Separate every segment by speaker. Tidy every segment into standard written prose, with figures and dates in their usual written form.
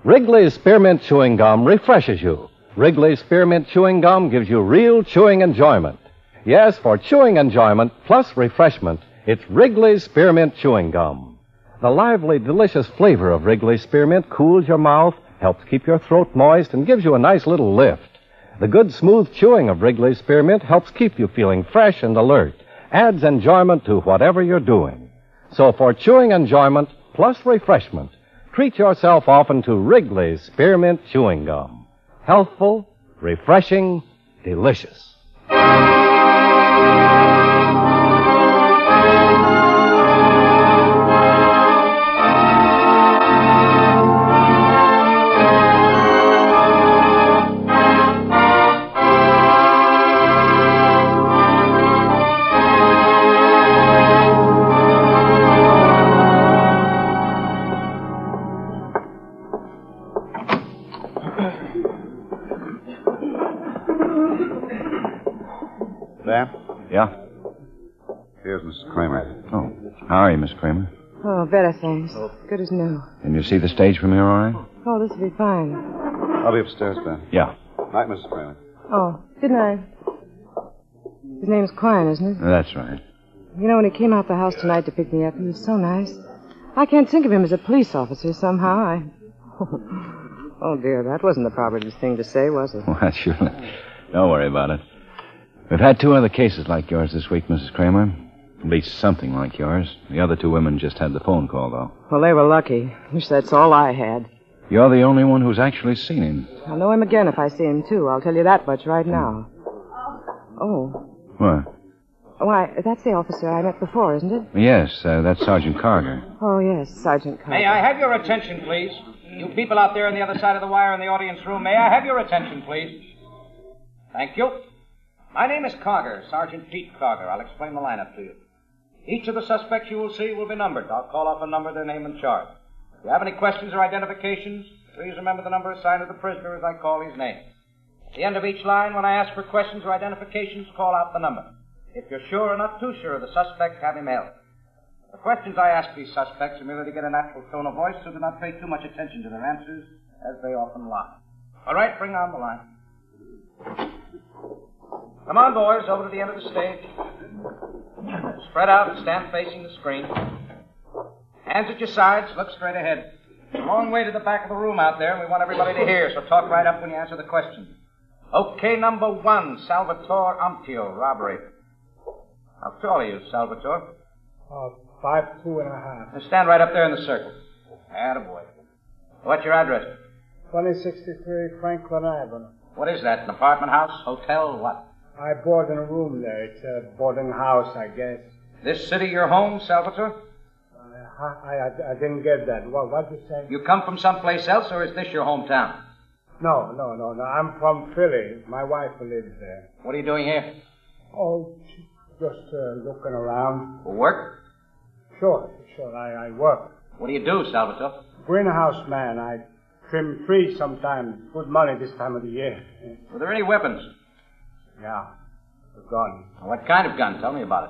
Speaker 1: Wrigley's Spearmint Chewing Gum refreshes you. Wrigley's Spearmint Chewing Gum gives you real chewing enjoyment. Yes, for chewing enjoyment plus refreshment, it's Wrigley's Spearmint Chewing Gum. The lively, delicious flavor of Wrigley's Spearmint cools your mouth, helps keep your throat moist, and gives you a nice little lift. The good, smooth chewing of Wrigley's Spearmint helps keep you feeling fresh and alert, adds enjoyment to whatever you're doing. So for chewing enjoyment plus refreshment, treat yourself often to Wrigley's Spearmint Chewing Gum. Healthful, refreshing, delicious.
Speaker 2: There?
Speaker 3: Yeah?
Speaker 2: Here's Mrs. Kramer.
Speaker 3: Oh, how are you, Miss Kramer?
Speaker 4: Oh, better, thanks. Good as new.
Speaker 3: Can you see the stage from here all right?
Speaker 4: Oh, this will be fine.
Speaker 2: I'll be upstairs, Ben.
Speaker 3: Yeah.
Speaker 2: Night, Mrs. Kramer.
Speaker 4: Oh, good night. His name's Quine, isn't it?
Speaker 3: That's right.
Speaker 4: You know, when he came out the house tonight to pick me up, he was so nice. I can't think of him as a police officer somehow. Oh, dear, that wasn't the proper thing to say, was it?
Speaker 3: Well, surely. Don't worry about it. We've had 2 other cases like yours this week, Mrs. Kramer. At least something like yours. The other 2 women just had the phone call, though.
Speaker 4: Well, they were lucky. Wish that's all I had.
Speaker 3: You're the only one who's actually seen him.
Speaker 4: I'll know him again if I see him, too. I'll tell you that much right now. Oh.
Speaker 3: What?
Speaker 4: Why, that's the officer I met before, isn't it?
Speaker 3: Yes, that's Sergeant Carter.
Speaker 4: Oh, yes, Sergeant Carter.
Speaker 5: May I have your attention, please? You people out there on the other side of the wire in the audience room, may I have your attention, please? Thank you. My name is Carter, Sergeant Pete Carter. I'll explain the lineup to you. Each of the suspects you will see will be numbered. I'll call off a number, their name, and charge. If you have any questions or identifications, please remember the number assigned to the prisoner as I call his name. At the end of each line, when I ask for questions or identifications, call out the number. If you're sure or not too sure of the suspect, have him held. The questions I ask these suspects are merely to get a natural tone of voice, so do not pay too much attention to their answers, as they often lie. All right, bring on the line. Come on, boys, over to the end of the stage. Spread out and stand facing the screen. Hands at your sides, look straight ahead. It's a long way to the back of the room out there, and we want everybody to hear, so talk right up when you answer the question. Okay, number 1, Salvatore Ampio, robbery. How tall are you, Salvatore?
Speaker 6: 5'2.5".
Speaker 5: Now stand right up there in the circle. Attaboy. What's your address?
Speaker 6: 2063 Franklin Avenue.
Speaker 5: What is that, an apartment house, hotel, what?
Speaker 6: I board in a room there. It's a boarding house, I guess.
Speaker 5: This city your home, Salvatore?
Speaker 6: I didn't get that. What'd you say?
Speaker 5: You come from someplace else, or is this your hometown?
Speaker 6: No. I'm from Philly. My wife lives there.
Speaker 5: What are you doing here?
Speaker 6: Oh, just looking around.
Speaker 5: For work?
Speaker 6: Sure. I work.
Speaker 5: What do you do, Salvatore?
Speaker 6: Greenhouse man. I trim trees sometimes. Good money this time of the year.
Speaker 5: Were there any weapons?
Speaker 6: Yeah. A gun.
Speaker 5: What kind of gun? Tell me about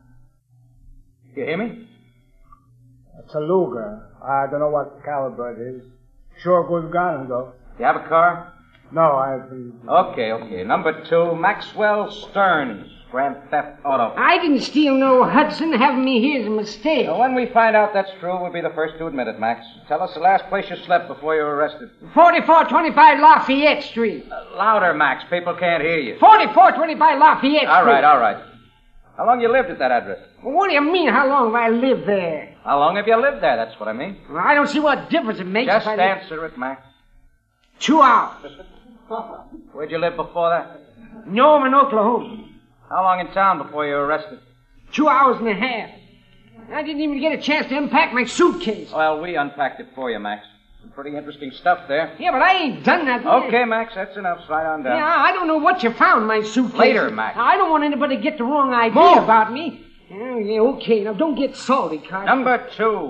Speaker 5: it. You hear me?
Speaker 6: It's a Luger. I don't know what caliber it is. Sure good gun, though.
Speaker 5: You have a car?
Speaker 6: No, I've been...
Speaker 5: Okay. Number 2, Maxwell Stearns, Grand Theft Auto.
Speaker 7: I didn't steal no Hudson. Having me here is a mistake.
Speaker 5: Now, when we find out that's true, we'll be the first to admit it, Max. Tell us the last place you slept before you were arrested.
Speaker 7: 4425 Lafayette Street.
Speaker 5: Louder, Max. People can't hear you.
Speaker 7: 4425 Lafayette Street.
Speaker 5: All right. How long you lived at that address?
Speaker 7: Well, what do you mean, how long have I lived there?
Speaker 5: How long have you lived there? That's what I mean.
Speaker 7: Well, I don't see what difference it makes
Speaker 5: Just
Speaker 7: if I
Speaker 5: answer it, Max.
Speaker 7: 2 hours.
Speaker 5: Where'd you live before that?
Speaker 7: Norman, Oklahoma.
Speaker 5: How long in town before you were arrested?
Speaker 7: 2 hours and a half. I didn't even get a chance to unpack my suitcase.
Speaker 5: Well, we unpacked it for you, Max. Some pretty interesting stuff there.
Speaker 7: Yeah, but I ain't done nothing.
Speaker 5: Okay, Max, that's enough. Slide on down.
Speaker 7: Yeah, I don't know what you found in my suitcase.
Speaker 5: Later, Max.
Speaker 7: I don't want anybody to get the wrong idea
Speaker 5: Move.
Speaker 7: about me. Oh, yeah, okay. Now, don't get salty, Carter.
Speaker 5: Number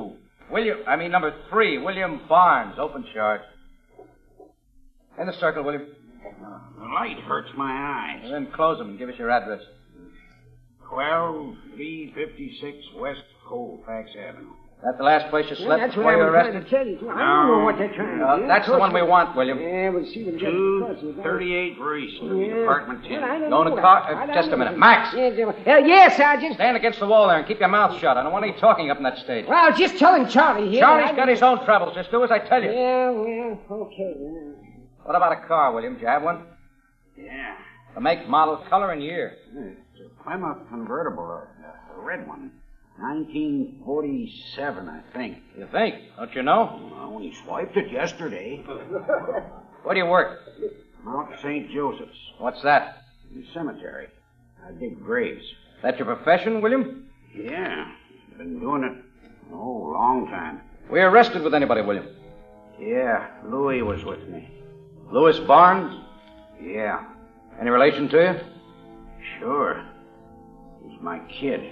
Speaker 5: 3, William Barnes, open charge. In the circle, William.
Speaker 8: The light hurts my eyes.
Speaker 5: And then close them and give us your address.
Speaker 8: 12356 West Colfax Avenue.
Speaker 5: That the last place you
Speaker 7: Yeah,
Speaker 5: slept
Speaker 7: that's what
Speaker 5: before
Speaker 7: I
Speaker 5: you
Speaker 7: was
Speaker 5: were
Speaker 7: trying
Speaker 5: arrested?
Speaker 7: to tell you. I don't know what they're trying to do.
Speaker 5: That's the one we want, William.
Speaker 7: Yeah, we'll see them get across it.
Speaker 8: 38 Greece, apartment 10.
Speaker 5: Going to car... just a minute. Max!
Speaker 7: Yes, Sergeant.
Speaker 5: Stand against the wall there and keep your mouth shut. I don't want any talking up in that stage.
Speaker 7: Well, just telling Charlie here.
Speaker 5: Charlie's got his own troubles. Just do as I tell you.
Speaker 7: Yeah, well, okay.
Speaker 5: What about a car, William? Do you have one?
Speaker 8: Yeah.
Speaker 5: The make, model, color, and year.
Speaker 8: It's a Plymouth convertible, a red one. 1947, I think.
Speaker 5: You think? Don't you know?
Speaker 8: I only swiped it yesterday.
Speaker 5: Where do you work?
Speaker 8: Mount St. Joseph's.
Speaker 5: What's that?
Speaker 8: The cemetery. I dig graves.
Speaker 5: That your profession, William?
Speaker 8: Yeah. Been doing it, a long time.
Speaker 5: Were you arrested with anybody, William?
Speaker 8: Yeah, Louis was with me.
Speaker 5: Louis Barnes?
Speaker 8: Yeah,
Speaker 5: Any relation to you?
Speaker 8: sure. He's my kid.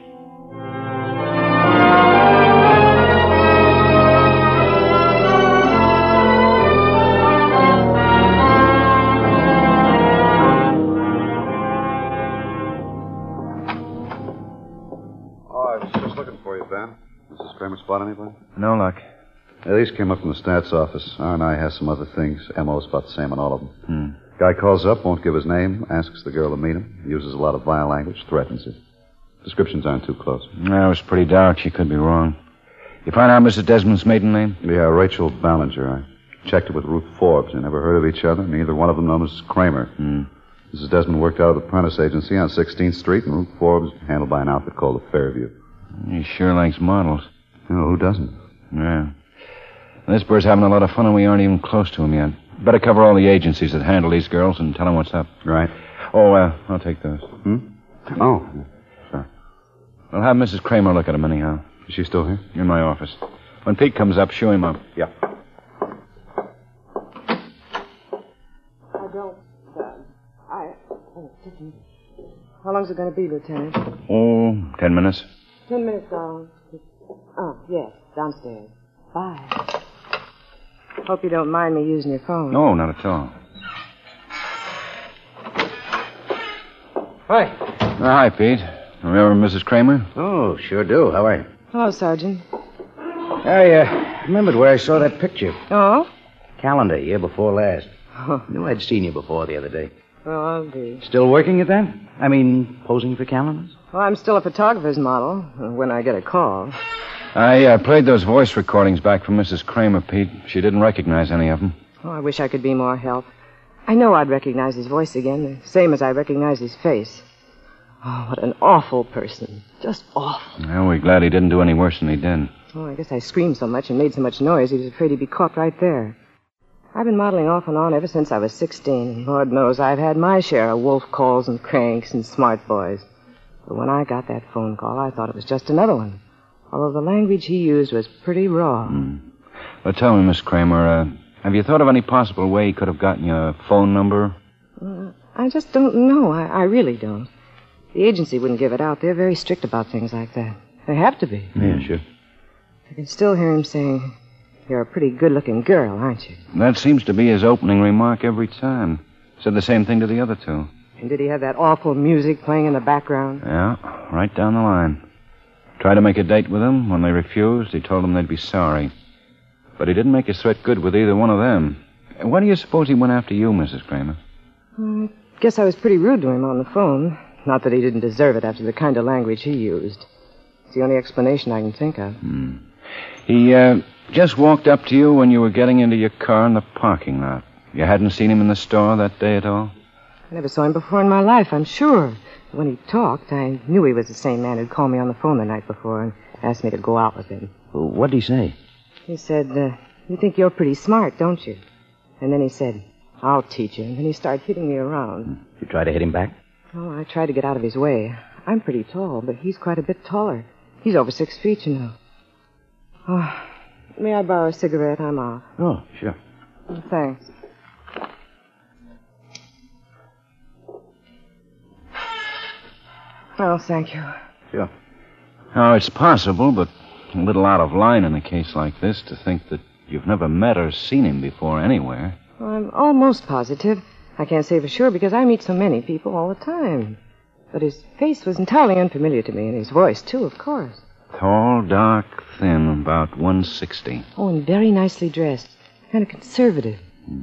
Speaker 2: Oh, I was just looking for you, Ben. Mrs. Kramer spot anybody?
Speaker 3: No luck.
Speaker 2: Yeah, these came up from the stats office. R&I has some other things. MO's about the same on all of them. Guy calls up, won't give his name, asks the girl to meet him, uses a lot of vile language, threatens her. Descriptions aren't too close.
Speaker 3: That was pretty dark. She could be wrong. You find out Mrs. Desmond's maiden name?
Speaker 2: Yeah, Rachel Ballinger. I checked it with Ruth Forbes. They never heard of each other. Neither one of them known Mrs. Kramer. Mrs. Desmond worked out of the Prentice Agency on 16th Street, and Ruth Forbes handled by an outfit called the Fairview.
Speaker 3: He sure likes models.
Speaker 2: Oh, who doesn't?
Speaker 3: Yeah. This bird's having a lot of fun, and we aren't even close to him yet. Better cover all the agencies that handle these girls and tell them what's up.
Speaker 2: Right.
Speaker 3: Oh, I'll take those.
Speaker 2: Oh.
Speaker 3: I'll have Mrs. Kramer look at him anyhow.
Speaker 2: Is she still here?
Speaker 3: In my office. When Pete comes up, show him up.
Speaker 2: Yeah.
Speaker 4: I don't, How long's it going to be, Lieutenant?
Speaker 3: Oh, 10 minutes.
Speaker 4: 10 minutes, darling. Oh, yes, downstairs. Bye. Hope you don't mind me using your phone.
Speaker 3: No, not at all.
Speaker 5: Hi.
Speaker 3: Hi, Pete. Remember Mrs. Kramer?
Speaker 9: Oh, sure do. How are you?
Speaker 4: Hello, Sergeant.
Speaker 9: I remembered where I saw that picture.
Speaker 4: Oh?
Speaker 9: Calendar, year before last. Knew I'd seen you before the other day.
Speaker 4: Well, I'll be.
Speaker 9: Still working at that? I mean, posing for calendars?
Speaker 4: Well, I'm still a photographer's model when I get a call.
Speaker 3: I played those voice recordings back from Mrs. Kramer, Pete. She didn't recognize any of them.
Speaker 4: Oh, I wish I could be more help. I know I'd recognize his voice again, the same as I recognize his face. Oh, what an awful person. Just awful.
Speaker 3: Well, we're glad he didn't do any worse than he did.
Speaker 4: Oh, I guess I screamed so much and made so much noise he was afraid he'd be caught right there. I've been modeling off and on ever since I was 16. Lord knows I've had my share of wolf calls and cranks and smart boys. But when I got that phone call, I thought it was just another one. Although the language he used was pretty raw.
Speaker 3: Well, tell me, Miss Kramer, have you thought of any possible way he could have gotten your phone number?
Speaker 4: I just don't know. I really don't. The agency wouldn't give it out. They're very strict about things like that. They have to be.
Speaker 3: Yeah, sure.
Speaker 4: I can still hear him saying, "You're a pretty good-looking girl, aren't you?"
Speaker 3: That seems to be his opening remark every time. Said the same thing to the other two.
Speaker 4: And did he have that awful music playing in the background?
Speaker 3: Yeah, right down the line. Tried to make a date with them. When they refused, he told them they'd be sorry. But he didn't make his threat good with either one of them. Why do you suppose he went after you, Mrs. Kramer?
Speaker 4: I guess I was pretty rude to him on the phone. Not that he didn't deserve it after the kind of language he used. It's the only explanation I can think of.
Speaker 3: He just walked up to you when you were getting into your car in the parking lot. You hadn't seen him in the store that day at all?
Speaker 4: I never saw him before in my life, I'm sure. When he talked, I knew he was the same man who'd called me on the phone the night before and asked me to go out with him.
Speaker 9: What'd he say?
Speaker 4: He said, "You think you're pretty smart, don't you?" And then he said, "I'll teach you." And then he started hitting me around.
Speaker 9: You try to hit him back?
Speaker 4: Oh, I tried to get out of his way. I'm pretty tall, but he's quite a bit taller. He's over 6 feet, you know. Oh, may I borrow a cigarette? I'm off.
Speaker 9: Oh, sure.
Speaker 4: Oh, thanks. Oh, thank you.
Speaker 9: Sure.
Speaker 3: Oh, it's possible, but a little out of line in a case like this to think that you've never met or seen him before anywhere.
Speaker 4: Well, I'm almost positive. I can't say for sure because I meet so many people all the time. But his face was entirely unfamiliar to me, and his voice, too, of course.
Speaker 3: Tall, dark, thin, about 160.
Speaker 4: Oh, and very nicely dressed. Kind of conservative.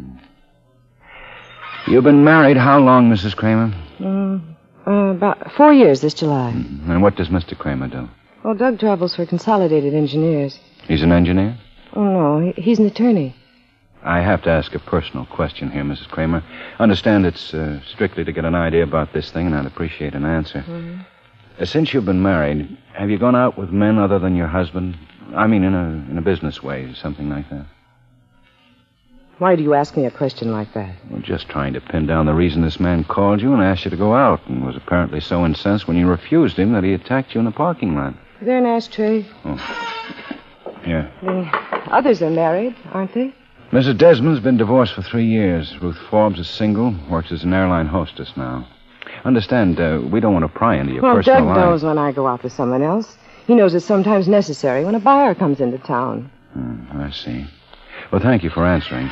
Speaker 3: You've been married how long, Mrs. Kramer?
Speaker 4: About 4 years this July.
Speaker 3: And what does Mr. Kramer do?
Speaker 4: Oh, Doug travels for Consolidated Engineers.
Speaker 3: He's an engineer?
Speaker 4: Oh, no, he's an attorney.
Speaker 3: I have to ask a personal question here, Mrs. Kramer. Understand it's strictly to get an idea about this thing, and I'd appreciate an answer. Since you've been married, have you gone out with men other than your husband? I mean, in a business way, something like that.
Speaker 4: Why do you ask me a question like that?
Speaker 3: Well, just trying to pin down the reason this man called you and asked you to go out, and was apparently so incensed when you refused him that he attacked you in the parking lot.
Speaker 4: Is there an ashtray?
Speaker 3: Oh. Here.
Speaker 4: The others are married, aren't they?
Speaker 3: Mrs. Desmond's been divorced for 3 years. Ruth Forbes is single, works as an airline hostess now. Understand, we don't want to pry into your personal life.
Speaker 4: Well, Doug knows when I go out with someone else. He knows it's sometimes necessary when a buyer comes into town.
Speaker 3: I see. Well, thank you for answering.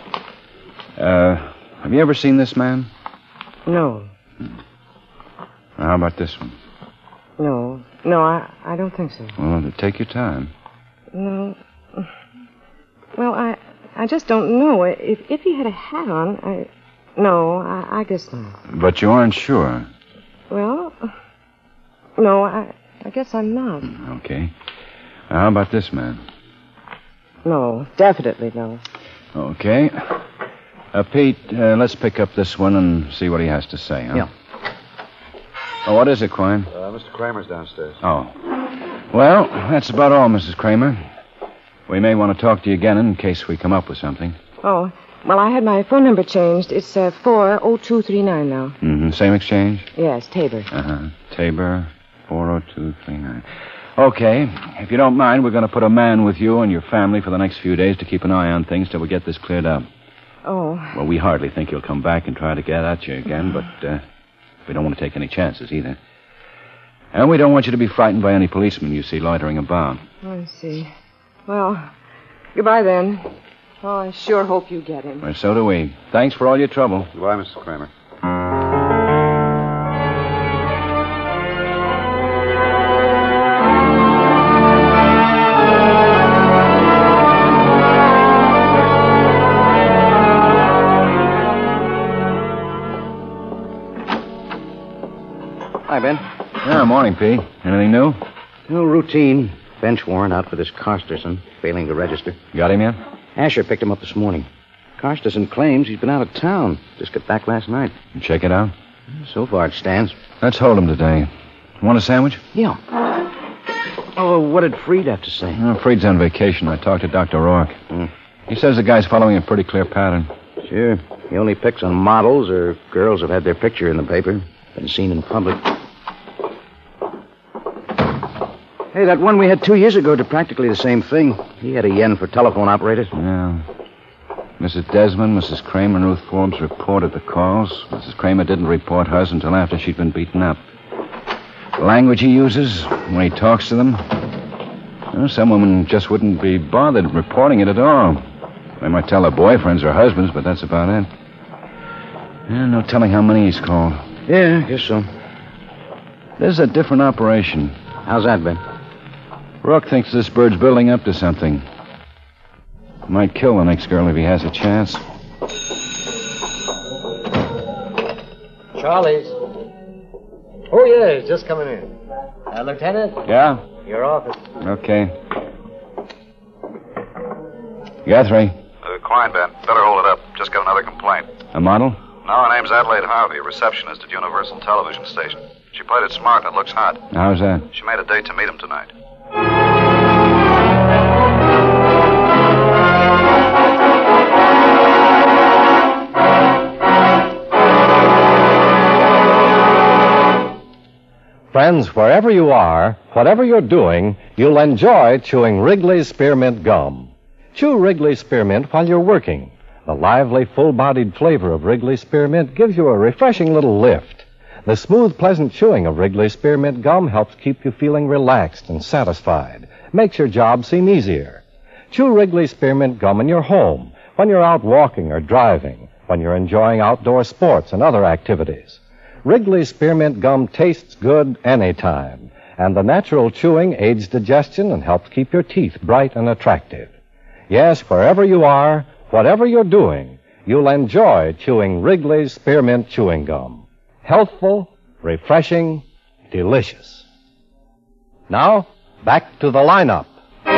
Speaker 3: Have you ever seen this man?
Speaker 4: No.
Speaker 3: How about this one?
Speaker 4: No, I don't think so.
Speaker 3: Well, take your time.
Speaker 4: No. Well, I just don't know. If he had a hat on, I guess not.
Speaker 3: But you aren't sure?
Speaker 4: Well, no, I guess I'm not.
Speaker 3: Okay. How about this man?
Speaker 4: No, definitely no.
Speaker 3: Okay. Pete, let's pick up this one and see what he has to say, huh?
Speaker 9: Yeah.
Speaker 3: Oh, what is it, Quine?
Speaker 2: Mr. Kramer's downstairs.
Speaker 3: Oh. Well, that's about all, Mrs. Kramer. We may want to talk to you again in case we come up with something.
Speaker 4: Oh, well, I had my phone number changed. It's 40239 now.
Speaker 3: Same exchange?
Speaker 4: Yes, Tabor.
Speaker 3: Tabor, 40239. Okay. If you don't mind, we're going to put a man with you and your family for the next few days to keep an eye on things till we get this cleared up.
Speaker 4: Oh.
Speaker 3: Well, we hardly think he'll come back and try to get at you again, but we don't want to take any chances either. And we don't want you to be frightened by any policemen you see loitering about.
Speaker 4: I see. Well, goodbye then. Oh, I sure hope you get him.
Speaker 3: Well, so do we. Thanks for all your trouble.
Speaker 2: Goodbye, Mr. Kramer.
Speaker 9: Hi, Ben.
Speaker 3: Yeah, morning, P. Anything new?
Speaker 9: No routine. Bench warrant out for this Carsterson, failing to register.
Speaker 3: Got him yet?
Speaker 9: Asher picked him up this morning. Carsterson claims he's been out of town. Just got back last night.
Speaker 3: You check it out?
Speaker 9: So far, it stands.
Speaker 3: Let's hold him today. Want a sandwich?
Speaker 9: Yeah. Oh, what did Freed have to say?
Speaker 3: Freed's on vacation. I talked to Dr. Rourke. He says the guy's following a pretty clear pattern.
Speaker 9: Sure. He only picks on models or girls who've had their picture in the paper. Been seen in public. Hey, that one we had 2 years ago did practically the same thing. He had a yen for telephone operators.
Speaker 3: Yeah. Mrs. Desmond, Mrs. Kramer, and Ruth Forbes reported the calls. Mrs. Kramer didn't report hers until after she'd been beaten up. The language he uses when he talks to them, some women just wouldn't be bothered reporting it at all. They might tell their boyfriends or husbands, but that's about it. Yeah, no telling how many he's called.
Speaker 9: Yeah, I guess so.
Speaker 3: This is a different operation.
Speaker 9: How's that, Ben?
Speaker 3: Rourke thinks this bird's building up to something. Might kill the next girl if he has a chance.
Speaker 10: Charlie's. Oh, yes, just coming in. Lieutenant?
Speaker 3: Yeah?
Speaker 10: Your office.
Speaker 3: Okay. Guthrie.
Speaker 2: Quine, Ben. Better hold it up. Just got another complaint.
Speaker 3: A model?
Speaker 2: No, her name's Adelaide Harvey, a receptionist at Universal Television Station. She played it smart and it looks hot.
Speaker 3: How's that?
Speaker 2: She made a date to meet him tonight.
Speaker 1: Friends, wherever you are, whatever you're doing, you'll enjoy chewing Wrigley's Spearmint Gum. Chew Wrigley's Spearmint while you're working. The lively, full-bodied flavor of Wrigley's Spearmint gives you a refreshing little lift. The smooth, pleasant chewing of Wrigley's Spearmint Gum helps keep you feeling relaxed and satisfied. Makes your job seem easier. Chew Wrigley's Spearmint Gum in your home, when you're out walking or driving, when you're enjoying outdoor sports and other activities. Wrigley's Spearmint Gum tastes good anytime. And the natural chewing aids digestion and helps keep your teeth bright and attractive. Yes, wherever you are, whatever you're doing, you'll enjoy chewing Wrigley's Spearmint Chewing Gum. Healthful, refreshing, delicious. Now, back to the lineup.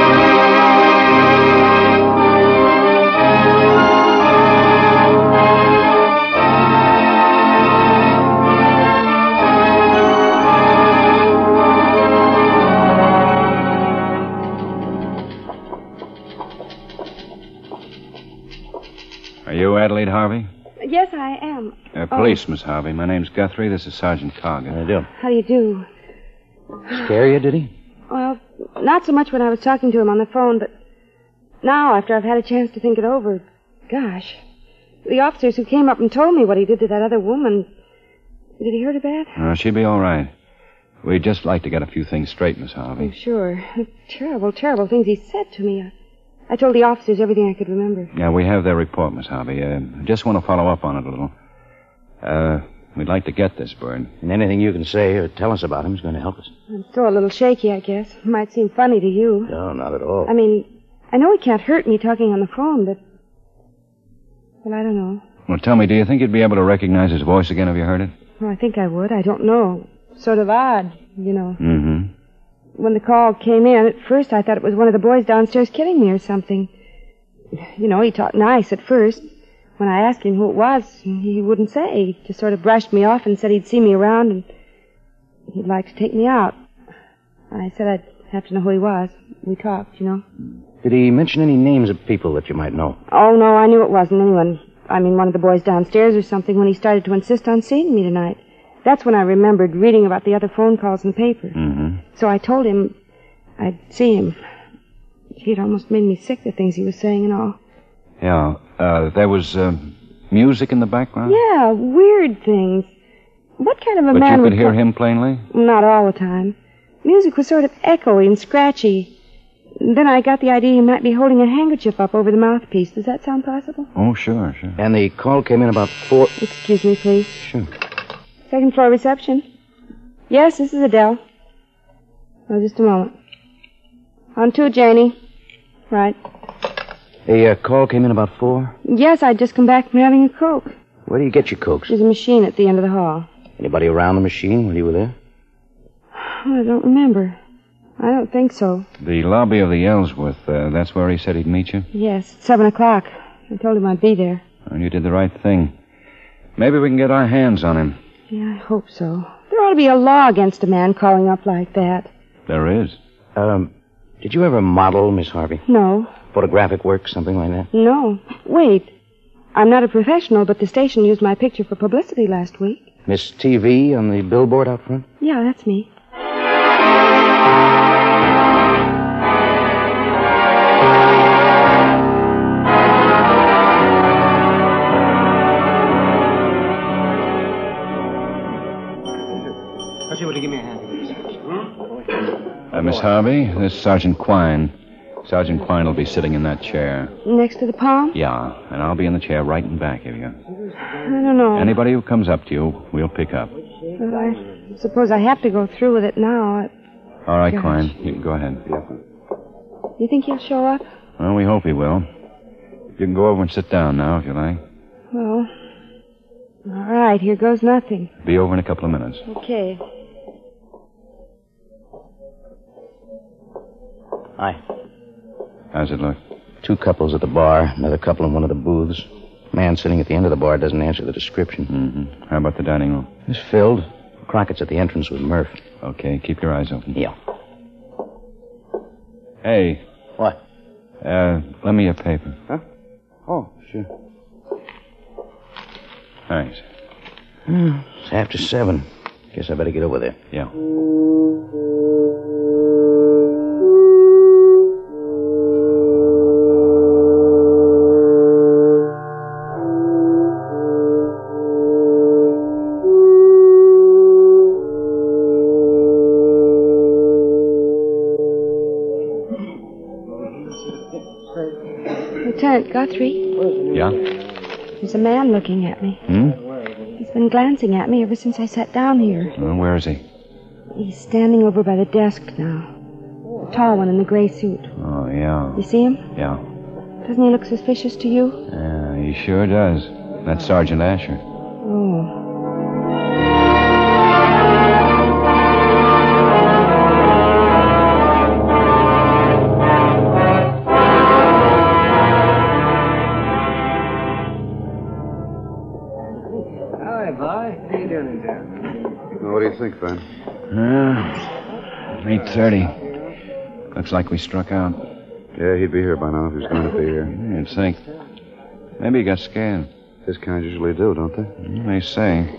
Speaker 3: Are you Adelaide Harvey?
Speaker 11: Yes, I am.
Speaker 3: Police, Miss Harvey. My name's Guthrie. This is Sergeant Cogger.
Speaker 9: How do you do?
Speaker 11: How do you do?
Speaker 9: Scare you, did he?
Speaker 11: Well, not so much when I was talking to him on the phone, but now, after I've had a chance to think it over, gosh. The officers who came up and told me what he did to that other woman, did he hurt her bad?
Speaker 3: She'll be all right. We'd just like to get a few things straight, Miss Harvey.
Speaker 11: Oh, sure. Terrible, terrible things he said to me. I told the officers everything I could remember.
Speaker 3: Yeah, we have their report, Miss Harvey. Just want to follow up on it a little. We'd like to get this bird.
Speaker 9: And anything you can say or tell us about him is going to help us.
Speaker 11: I'm still a little shaky, I guess. Might seem funny to you.
Speaker 9: No, not at all.
Speaker 11: I mean, I know he can't hurt me talking on the phone, but... Well, I don't know.
Speaker 3: Well, tell me, do you think you'd be able to recognize his voice again if you heard it?
Speaker 11: Well, I think I would. I don't know. Sort of odd, you know.
Speaker 3: Mm-hmm.
Speaker 11: When the call came in, at first I thought it was one of the boys downstairs kidding me or something. You know, he talked nice at first. When I asked him who it was, he wouldn't say. He just sort of brushed me off and said he'd see me around and he'd like to take me out. I said I'd have to know who he was. We talked, you know.
Speaker 9: Did he mention any names of people that you might know?
Speaker 11: Oh, no, I knew it wasn't anyone. I mean, one of the boys downstairs or something when he started to insist on seeing me tonight. That's when I remembered reading about the other phone calls in the paper.
Speaker 3: Mm-hmm.
Speaker 11: So I told him I'd see him. It almost made me sick, the things he was saying and all.
Speaker 3: Yeah. There was music in the background?
Speaker 11: Yeah, weird things. What kind of a
Speaker 3: but
Speaker 11: man
Speaker 3: you
Speaker 11: would...
Speaker 3: could hear him plainly?
Speaker 11: Not all the time. Music was sort of echoey and scratchy. Then I got the idea he might be holding a handkerchief up over the mouthpiece. Does that sound possible?
Speaker 3: Oh, sure.
Speaker 9: And the call came in about 4...
Speaker 11: Excuse me, please.
Speaker 9: Sure.
Speaker 11: Second floor reception. Yes, this is Adele. Oh, just a moment. On 2, Janie. Right.
Speaker 9: The call came in about 4?
Speaker 11: Yes, I'd just come back from having a Coke.
Speaker 9: Where do you get your Cokes?
Speaker 11: There's a machine at the end of the hall.
Speaker 9: Anybody around the machine while you were there?
Speaker 11: Oh, I don't remember. I don't think so.
Speaker 3: The lobby of the Ellsworth, that's where he said he'd meet you?
Speaker 11: Yes, 7 o'clock. I told him I'd be there.
Speaker 3: And you did the right thing. Maybe we can get our hands on him.
Speaker 11: Yeah, I hope so. There ought to be a law against a man calling up like that.
Speaker 3: There is.
Speaker 9: Did you ever model, Miss Harvey?
Speaker 11: No.
Speaker 9: Photographic work, something like that?
Speaker 11: No. Wait. I'm not a professional, but the station used my picture for publicity last week.
Speaker 9: Miss TV on the billboard out front?
Speaker 11: Yeah, that's me.
Speaker 10: Let's see what you give me a hand.
Speaker 3: Miss Harvey, this is Sergeant Quine. Sergeant Quine will be sitting in that chair.
Speaker 11: Next to the palm?
Speaker 3: Yeah, and I'll be in the chair right in back of you.
Speaker 11: I don't know.
Speaker 3: Anybody who comes up to you, we'll pick up.
Speaker 11: But I suppose I have to go through with it now.
Speaker 3: All right,
Speaker 11: Gosh.
Speaker 3: Quine, you can go ahead.
Speaker 11: You think he'll show up?
Speaker 3: Well, we hope he will. You can go over and sit down now, if you like.
Speaker 11: Well, all right, here goes nothing.
Speaker 3: Be over in a couple of minutes.
Speaker 11: Okay.
Speaker 9: Hi.
Speaker 3: How's it look?
Speaker 9: 2 couples at the bar, another couple in one of the booths. Man sitting at the end of the bar doesn't answer the description.
Speaker 3: Mm-hmm. How about the dining room?
Speaker 9: It's filled. Crockett's at the entrance with Murph.
Speaker 3: Okay, keep your eyes open.
Speaker 9: Yeah.
Speaker 3: Hey.
Speaker 9: What?
Speaker 3: Lend me your paper.
Speaker 9: Huh? Oh, sure.
Speaker 3: Thanks.
Speaker 9: It's after 7. Guess I better get over there.
Speaker 3: Yeah.
Speaker 11: Lieutenant Guthrie,
Speaker 3: Yeah?
Speaker 11: there's a man looking at me.
Speaker 3: Hmm?
Speaker 11: He's been glancing at me ever since I sat down here.
Speaker 3: Well, where is he?
Speaker 11: He's standing over by the desk now. The tall one in the gray suit.
Speaker 3: Oh, yeah.
Speaker 11: You see him?
Speaker 3: Yeah.
Speaker 11: Doesn't he look suspicious to you?
Speaker 3: Yeah, he sure does. That's Sergeant Asher.
Speaker 11: Oh.
Speaker 10: Hi, boy. How you doing in town?
Speaker 2: What do you think, Ben?
Speaker 3: 8:30. Looks like we struck out.
Speaker 2: Yeah, he'd be here by now if he was going to be here.
Speaker 3: You'd think. Maybe he got scared.
Speaker 2: His kind usually do, don't they?
Speaker 3: They say.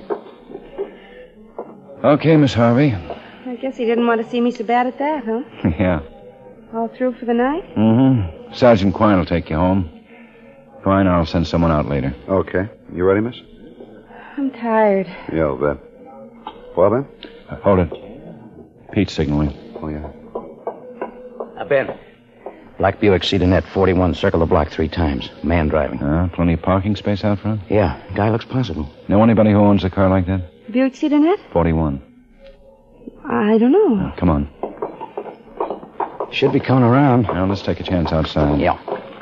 Speaker 3: Okay, Miss Harvey.
Speaker 11: I guess he didn't want to see me so bad at that, huh?
Speaker 3: Yeah.
Speaker 11: All through for the night?
Speaker 3: Mm-hmm. Sergeant Quine will take you home. Fine, I'll send someone out later.
Speaker 2: Okay. You ready, miss?
Speaker 11: I'm tired.
Speaker 2: Yeah, I'll bet. Well, Ben?
Speaker 3: Hold it. Pete's signaling.
Speaker 2: Oh, yeah.
Speaker 9: Ben. Black Buick Cedarnet 41, circle the block 3 times. Man driving.
Speaker 3: Plenty of parking space out front?
Speaker 9: Yeah, guy looks possible.
Speaker 3: Know anybody who owns a car like that?
Speaker 11: Buick Cedarnet?
Speaker 3: 41.
Speaker 11: I don't know.
Speaker 3: Come on.
Speaker 9: Should be coming around.
Speaker 3: Now, let's take a chance outside.
Speaker 9: Yeah.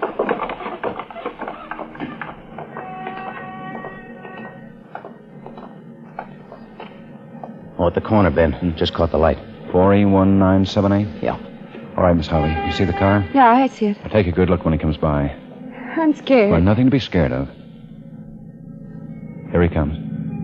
Speaker 9: Oh, at the corner, Ben. Just caught the light.
Speaker 3: 4E1978?
Speaker 9: Yeah.
Speaker 3: All right, Miss Harvey. You see the car?
Speaker 11: Yeah, I see it.
Speaker 3: I'll take a good look when he comes by.
Speaker 11: I'm scared.
Speaker 3: Well, nothing to be scared of. Here he comes.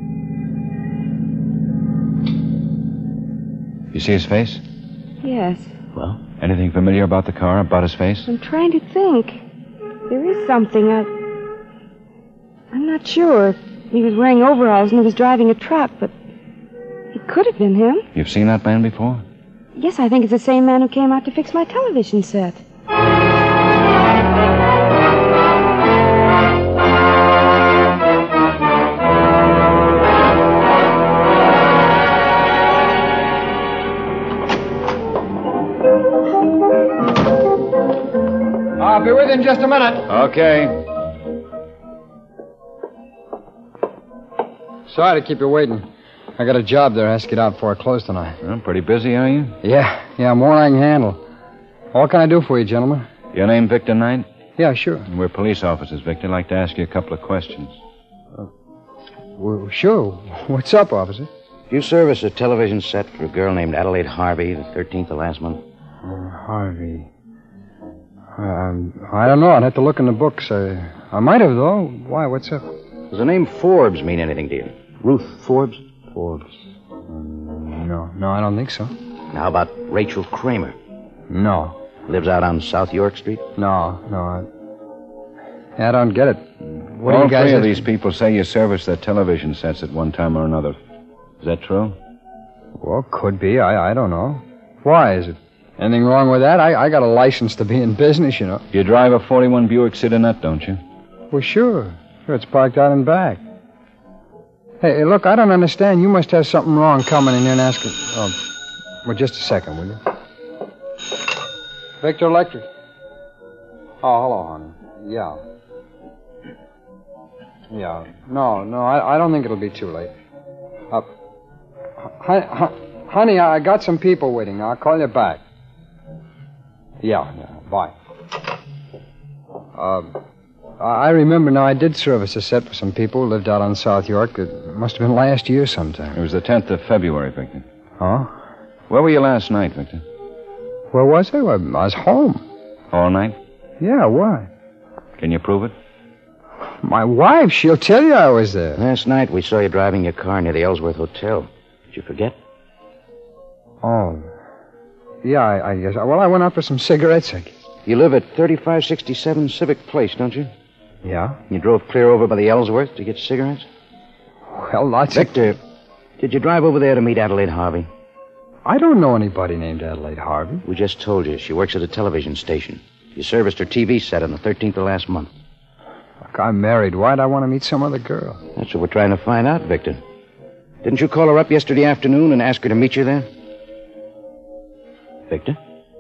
Speaker 3: You see his face?
Speaker 11: Yes.
Speaker 9: Well?
Speaker 3: Anything familiar about the car, about his face?
Speaker 11: I'm trying to think. There is something. I'm not sure. He was wearing overalls and he was driving a truck, but it could have been him.
Speaker 3: You've seen that man before?
Speaker 11: Yes, I think it's the same man who came out to fix my television set.
Speaker 10: I'll be with you in just a minute.
Speaker 3: Okay.
Speaker 10: Sorry to keep you waiting. I got a job there I have to get out before I close tonight.
Speaker 3: Well, pretty busy, are you?
Speaker 10: Yeah, more than I can handle. What can I do for you, gentlemen?
Speaker 3: Your name Victor Knight?
Speaker 10: Yeah, sure.
Speaker 3: We're police officers, Victor. I'd like to ask you a couple of questions.
Speaker 10: Well, sure. What's up, officer?
Speaker 9: You service a television set for a girl named Adelaide Harvey, the 13th of last month?
Speaker 10: Harvey. I don't know. I'd have to look in the books. I might have, though. Why? What's up?
Speaker 9: Does the name Forbes mean anything to you? Ruth Forbes?
Speaker 10: Forbes. No, I don't think so.
Speaker 9: Now, how about Rachel Kramer?
Speaker 10: No.
Speaker 9: Lives out on South York Street?
Speaker 10: No. I don't get it. What
Speaker 3: All
Speaker 10: do you guys
Speaker 3: three of these people say you serviced their television sets at one time or another. Is that true?
Speaker 10: Well, could be. I don't know. Why? Is it anything wrong with that? I got a license to be in business, you know.
Speaker 3: You drive a 41 Buick Cedarnet, don't you?
Speaker 10: Well, sure. It's parked out in back. Hey, look, I don't understand. You must have something wrong coming in here and asking... well, just a second, will you? Victor Electric. Oh, hello, honey. Yeah. No, I don't think it'll be too late. Honey, I got some people waiting. I'll call you back. Yeah, bye. I remember now I did service a set for some people who lived out on South York. It must have been last year sometime.
Speaker 3: It was the 10th of February, Victor.
Speaker 10: Huh?
Speaker 3: Where were you last night, Victor?
Speaker 10: Where was I? I was home.
Speaker 3: All night?
Speaker 10: Yeah, why?
Speaker 3: Can you prove it?
Speaker 10: My wife, she'll tell you I was there.
Speaker 9: Last night we saw you driving your car near the Ellsworth Hotel. Did you forget?
Speaker 10: Oh. Yeah, I guess. Well, I went out for some cigarettes, I guess.
Speaker 9: You live at 3567 Civic Place, don't you?
Speaker 10: Yeah.
Speaker 9: You drove clear over by the Ellsworth to get cigarettes?
Speaker 10: Well, lots
Speaker 9: Victor, did you drive over there to meet Adelaide Harvey?
Speaker 10: I don't know anybody named Adelaide Harvey.
Speaker 9: We just told you. She works at a television station. You serviced her TV set on the 13th of last month.
Speaker 10: Look, I'm married. Why'd I want to meet some other girl?
Speaker 9: That's what we're trying to find out, Victor. Didn't you call her up yesterday afternoon and ask her to meet you there? Victor?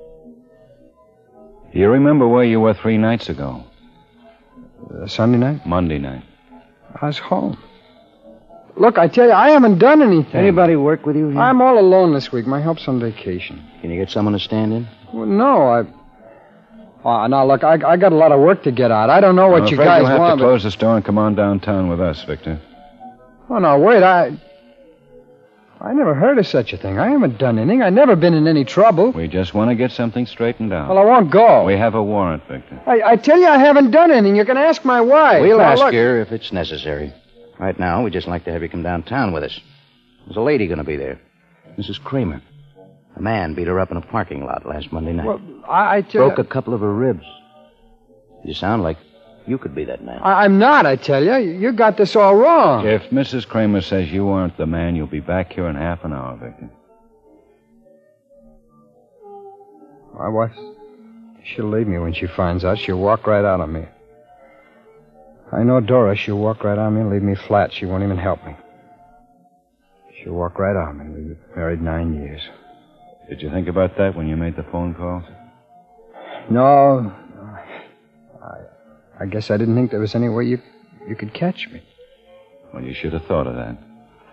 Speaker 3: Do you remember where you were 3 nights ago?
Speaker 10: Sunday night?
Speaker 3: Monday night.
Speaker 10: I was home. Look, I tell you, I haven't done anything.
Speaker 9: Anybody work with you here?
Speaker 10: I'm all alone this week. My help's on vacation.
Speaker 9: Can you get someone to stand in?
Speaker 10: Well, no, now, look, I got a lot of work to get out. I don't know what you guys
Speaker 3: you'll have
Speaker 10: want.
Speaker 3: to close the store and come on downtown with us, Victor.
Speaker 10: Oh, no, wait, I never heard of such a thing. I haven't done anything. I've never been in any trouble.
Speaker 3: We just want to get something straightened out.
Speaker 10: Well, I won't go.
Speaker 3: We have a warrant, Victor.
Speaker 10: I tell you, I haven't done anything. You can ask my wife.
Speaker 9: We'll
Speaker 10: Now,
Speaker 9: ask
Speaker 10: look.
Speaker 9: her if it's necessary. Right now, we'd just like to have you come downtown with us. There's a lady going to be there, Mrs. Kramer. A man beat her up in a parking lot last Monday night.
Speaker 10: Well, I tell
Speaker 9: Broke a couple of her ribs. You sound like you could be that man.
Speaker 10: I'm not, I tell you. You got this all wrong.
Speaker 3: If Mrs. Kramer says you aren't the man, you'll be back here in half an hour, Victor.
Speaker 10: My wife, she'll leave me when she finds out. She'll walk right out on me. I know Dora. She'll walk right on me and leave me flat. She won't even help me. She'll walk right on me. We've been married 9 years.
Speaker 3: Did you think about that when you made the phone calls?
Speaker 10: No. I guess I didn't think there was any way you could catch me.
Speaker 3: Well, you should have thought of that.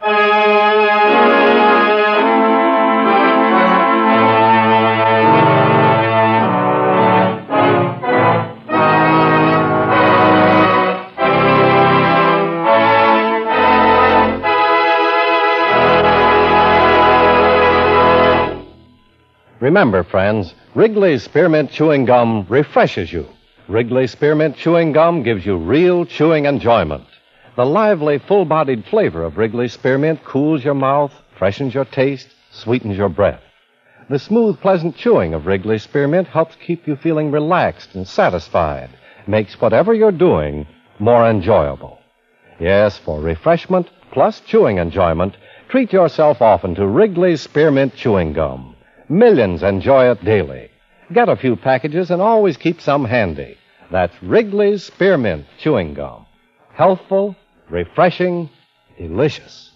Speaker 1: Remember, friends, Wrigley's Spearmint Chewing Gum refreshes you. Wrigley's Spearmint Chewing Gum gives you real chewing enjoyment. The lively, full-bodied flavor of Wrigley's Spearmint cools your mouth, freshens your taste, sweetens your breath. The smooth, pleasant chewing of Wrigley's Spearmint helps keep you feeling relaxed and satisfied, makes whatever you're doing more enjoyable. Yes, for refreshment plus chewing enjoyment, treat yourself often to Wrigley's Spearmint Chewing Gum. Millions enjoy it daily. Get a few packages and always keep some handy. That's Wrigley's Spearmint Chewing Gum. Healthful, refreshing, delicious.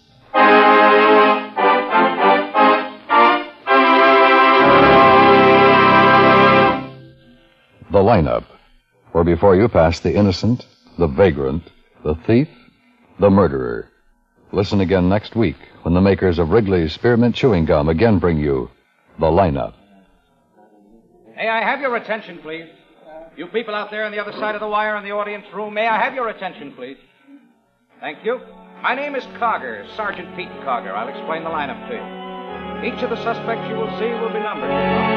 Speaker 12: The lineup, where before you pass the innocent, the vagrant, the thief, the murderer. Listen again next week when the makers of Wrigley's Spearmint Chewing Gum again bring you The Lineup.
Speaker 5: May I have your attention, please? You people out there on the other side of the wire in the audience room, may I have your attention, please? Thank you. My name is Cogger, Sergeant Pete Cogger. I'll explain the lineup to you. Each of the suspects you will see will be numbered.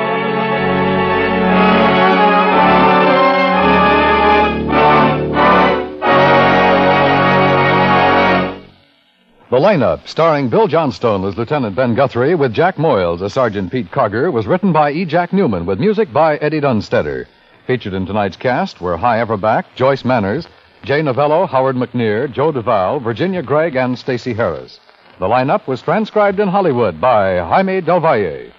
Speaker 12: The Lineup, starring Bill Johnstone as Lieutenant Ben Guthrie with Jack Moyles as Sergeant Pete Cogger, was written by E. Jack Newman with music by Eddie Dunstetter. Featured in tonight's cast were Hy Everback, Joyce Manners, Jay Novello, Howard McNear, Joe Duvall, Virginia Gregg, and Stacey Harris. The Lineup was transcribed in Hollywood by Jaime Del Valle.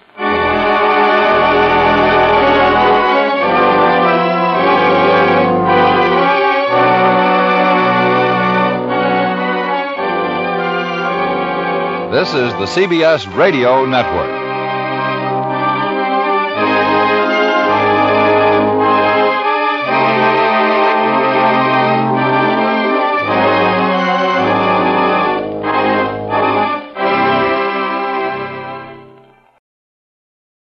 Speaker 13: This is the CBS Radio Network.